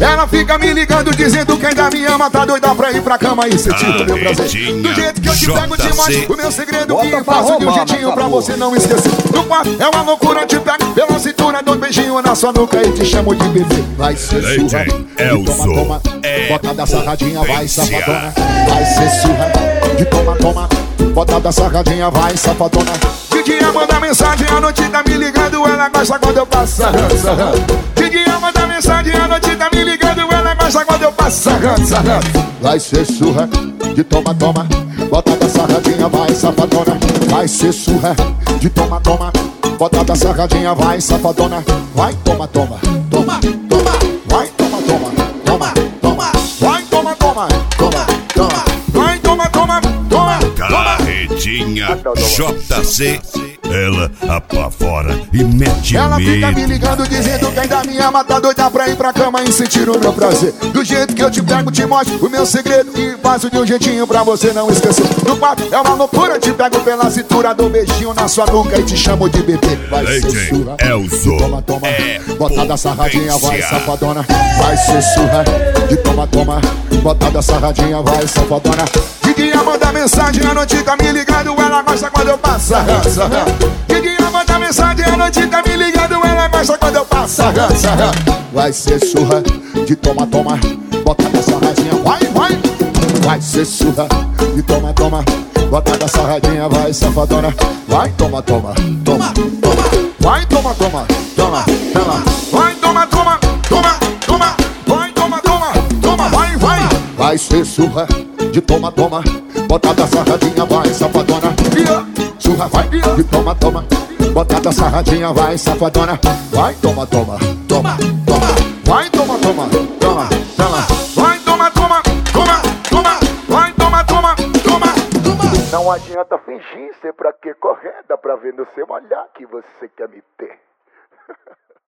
Ela fica me ligando dizendo que ainda me ama, tá doida pra ir pra cama e sentir o meu prazer. Do jeito que eu te pego, te mostro o meu segredo que faço de um jeitinho pra você não esquecer. No quarto é uma loucura, te pego pela cintura, dou um beijinho na sua nuca e te chamo de bebê. Vai ser surra, toma, toma, bota da sarradinha, vai safadona. Vai ser surra, de toma, toma, bota da sarradinha, vai safadona. De dia manda mensagem, a noite tá me ligando, ela gosta quando eu passo sarrando. De dia manda mensagem, a noite tá me ligando, ela gosta quando eu passo sarrando. Vai ser surra, de toma, toma, bota da sarradinha, vai safadona. Vai ser surra, de toma, toma, bota da sarradinha, vai safadona. Vai, toma, toma, toma, toma, vai, toma, toma, toma, toma, vai, toma, toma, toma, toma, vai, toma, toma, toma. Carretinha JC, ela apavora e mete ela medo. fica me ligando dizendo que ainda me ama, tá doida pra ir pra cama e sentir o meu prazer. Do jeito que eu te pego, te mostro o meu segredo e faço de um jeitinho pra você não esquecer. No quarto é uma loucura, te pego pela cintura, dou um beijinho na sua nuca e te chamo de bebê. Vai ser surra, Elzo, toma, toma, bota da sarradinha, vai safadona. Vai ser surra, de toma, toma, bota da sarradinha, vai safadona. De dia manda mensagem, a noite tá me ligando, ela gosta quando eu passo sarrando. De dia manda mensagem, a noite tá me ligando, ela gosta quando eu passo sarrando. Vai ser surra, de toma, toma, bota da sarradinha, vai, vai. Vai ser surra, de toma, toma, bota da sarradinha, vai safadona. Vai, toma, toma, toma, toma, vai, toma, toma, toma, toma, vai, toma, toma, toma, toma, vai, toma, toma, toma, vai, vai. Vai ser surra, de toma, toma, bota da sarradinha, vai safadona. Surra, vai, de toma, toma, bota da sarradinha, vai safadona. Vai, toma, toma, toma, toma, vai, toma, toma, toma, toma, vai, toma, toma, toma, toma, vai, toma, toma, toma, toma. Não adianta fingir, ser pra que correr, dá pra ver no seu olhar que você quer me ter.